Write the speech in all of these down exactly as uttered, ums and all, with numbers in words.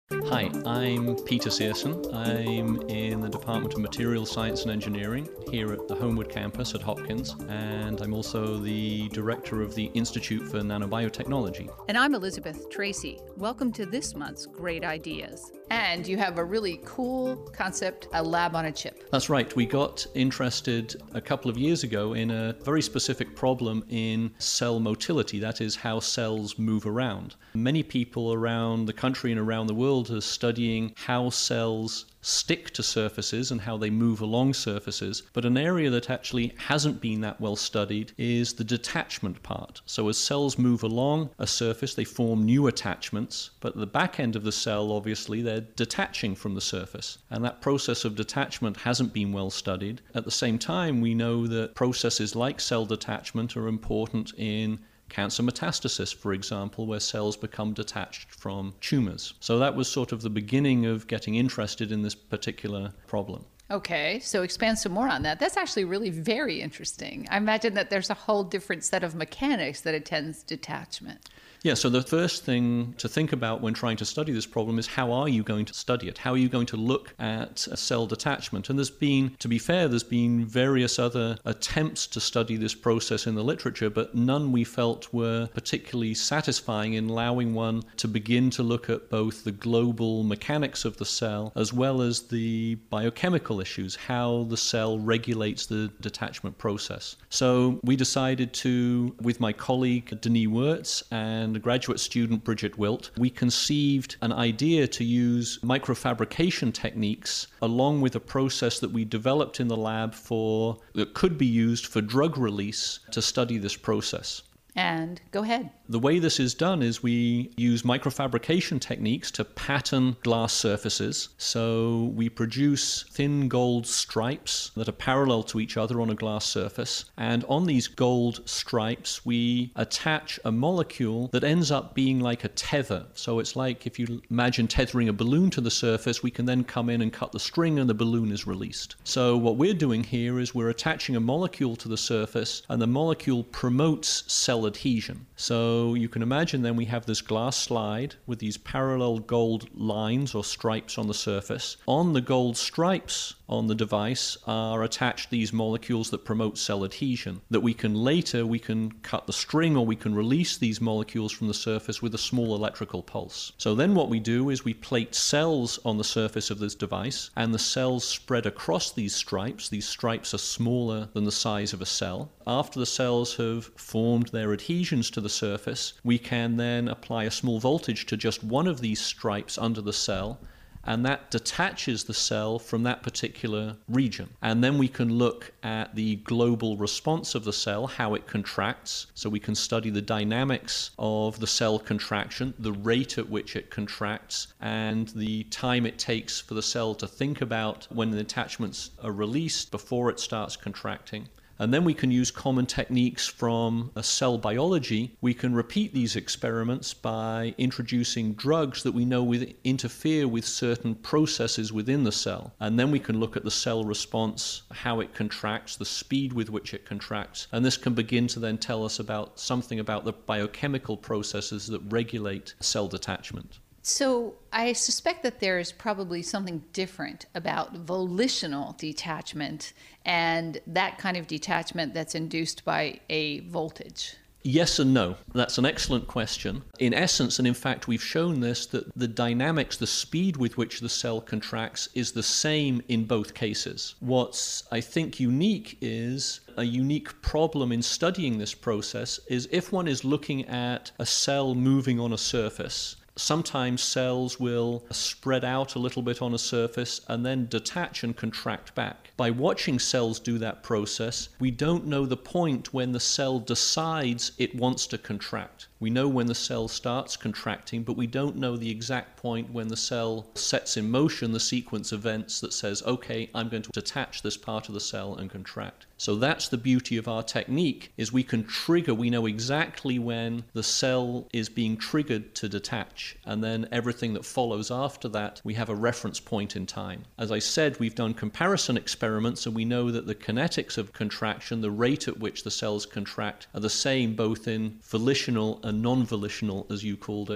Hi, I'm Peter Searson. I'm in the Department of Materials Science and Engineering here at the Homewood campus at Hopkins, and I'm also the director of the Institute for Nanobiotechnology. And I'm Elizabeth Tracy. Welcome to this month's Great Ideas. And you have a really cool concept, a lab on a chip. That's right. We got interested a couple of years ago in a very specific problem in cell motility, that is, how cells move around. Many people around the country and around the world are studying how cells stick to surfaces and how they move along surfaces, but an area that actually hasn't been that well studied is the detachment part. So as cells move along a surface, they form new attachments, but at the back end of the cell, obviously, they're detaching from the surface, and that process of detachment hasn't been well studied. At the same time, we know that processes like cell detachment are important in cancer metastasis, for example, where cells become detached from tumors. So that was sort of the beginning of getting interested in this particular problem. Okay, so expand some more on that. That's actually really very interesting. I imagine that there's a whole different set of mechanics that attends detachment. Yeah, so the first thing to think about when trying to study this problem is how are you going to study it? How are you going to look at a cell detachment? And there's been, to be fair, there's been various other attempts to study this process in the literature, but none we felt were particularly satisfying in allowing one to begin to look at both the global mechanics of the cell as well as the biochemical issues, how the cell regulates the detachment process. So we decided to, with my colleague Denis Wirtz and a graduate student, Bridget Wilt, we conceived an idea to use microfabrication techniques along with a process that we developed in the lab for that could be used for drug release to study this process. And go ahead. The way this is done is we use microfabrication techniques to pattern glass surfaces. So we produce thin gold stripes that are parallel to each other on a glass surface. And on these gold stripes, we attach a molecule that ends up being like a tether. So it's like if you imagine tethering a balloon to the surface, we can then come in and cut the string and the balloon is released. So what we're doing here is we're attaching a molecule to the surface, and the molecule promotes cell adhesion. So you can imagine then we have this glass slide with these parallel gold lines or stripes on the surface. On the gold stripes on the device are attached these molecules that promote cell adhesion, that we can later, we can cut the string or we can release these molecules from the surface with a small electrical pulse. So then what we do is we plate cells on the surface of this device, and the cells spread across these stripes. These stripes are smaller than the size of a cell. After the cells have formed their adhesions to the surface, we can then apply a small voltage to just one of these stripes under the cell, and that detaches the cell from that particular region. And then we can look at the global response of the cell, how it contracts. So we can study the dynamics of the cell contraction, the rate at which it contracts, and the time it takes for the cell to think about when the attachments are released before it starts contracting. And then we can use common techniques from a cell biology. We can repeat these experiments by introducing drugs that we know with, interfere with certain processes within the cell. And then we can look at the cell response, how it contracts, the speed with which it contracts. And this can begin to then tell us about something about the biochemical processes that regulate cell detachment. So I suspect that there is probably something different about volitional detachment and that kind of detachment that's induced by a voltage. Yes and no. That's an excellent question. In essence, and in fact we've shown this, that the dynamics, the speed with which the cell contracts is the same in both cases. What's, I think, unique is a unique problem in studying this process is if one is looking at a cell moving on a surface, sometimes cells will spread out a little bit on a surface and then detach and contract back. By watching cells do that process, we don't know the point when the cell decides it wants to contract. We know when the cell starts contracting, but we don't know the exact point when the cell sets in motion the sequence of events that says, okay, I'm going to detach this part of the cell and contract. So that's the beauty of our technique, is we can trigger, we know exactly when the cell is being triggered to detach, and then everything that follows after that, we have a reference point in time. As I said, we've done comparison experiments, and we know that the kinetics of contraction, the rate at which the cells contract, are the same both in volitional and non-volitional, as you called it,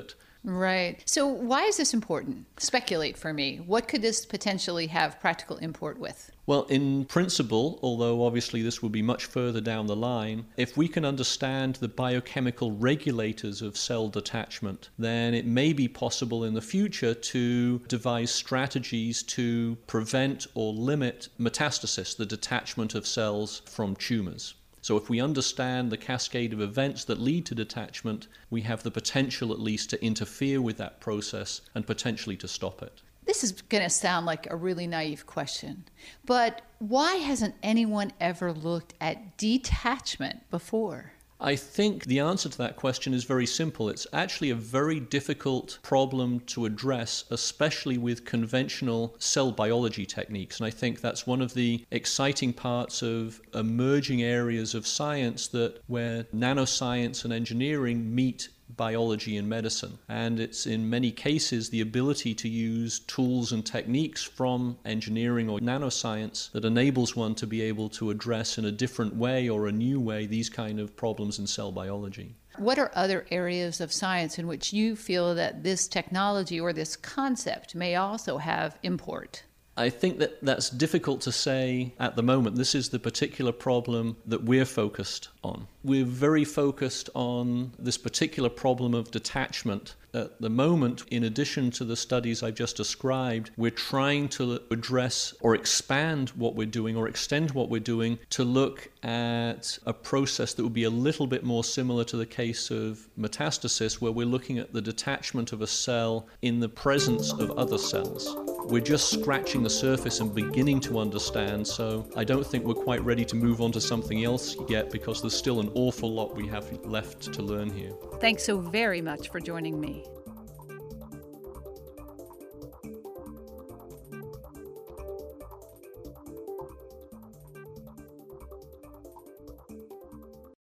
Right. So why is this important? Speculate for me. What could this potentially have practical import with? Well, in principle, although obviously this will be much further down the line, if we can understand the biochemical regulators of cell detachment, then it may be possible in the future to devise strategies to prevent or limit metastasis, the detachment of cells from tumors. So if we understand the cascade of events that lead to detachment, we have the potential at least to interfere with that process and potentially to stop it. This is going to sound like a really naive question, but why hasn't anyone ever looked at detachment before? I think the answer to that question is very simple. It's actually a very difficult problem to address, especially with conventional cell biology techniques. And I think that's one of the exciting parts of emerging areas of science, that where nanoscience and engineering meet biology and medicine. And it's in many cases the ability to use tools and techniques from engineering or nanoscience that enables one to be able to address in a different way or a new way these kind of problems in cell biology. What are other areas of science in which you feel that this technology or this concept may also have import? I think that that's difficult to say at the moment. This is the particular problem that we're focused on. We're very focused on this particular problem of detachment. At the moment, in addition to the studies I've just described, we're trying to address or expand what we're doing or extend what we're doing to look at a process that would be a little bit more similar to the case of metastasis, where we're looking at the detachment of a cell in the presence of other cells. We're just scratching the surface and beginning to understand, so I don't think we're quite ready to move on to something else yet, because there's still an awful lot we have left to learn here. Thanks so very much for joining me.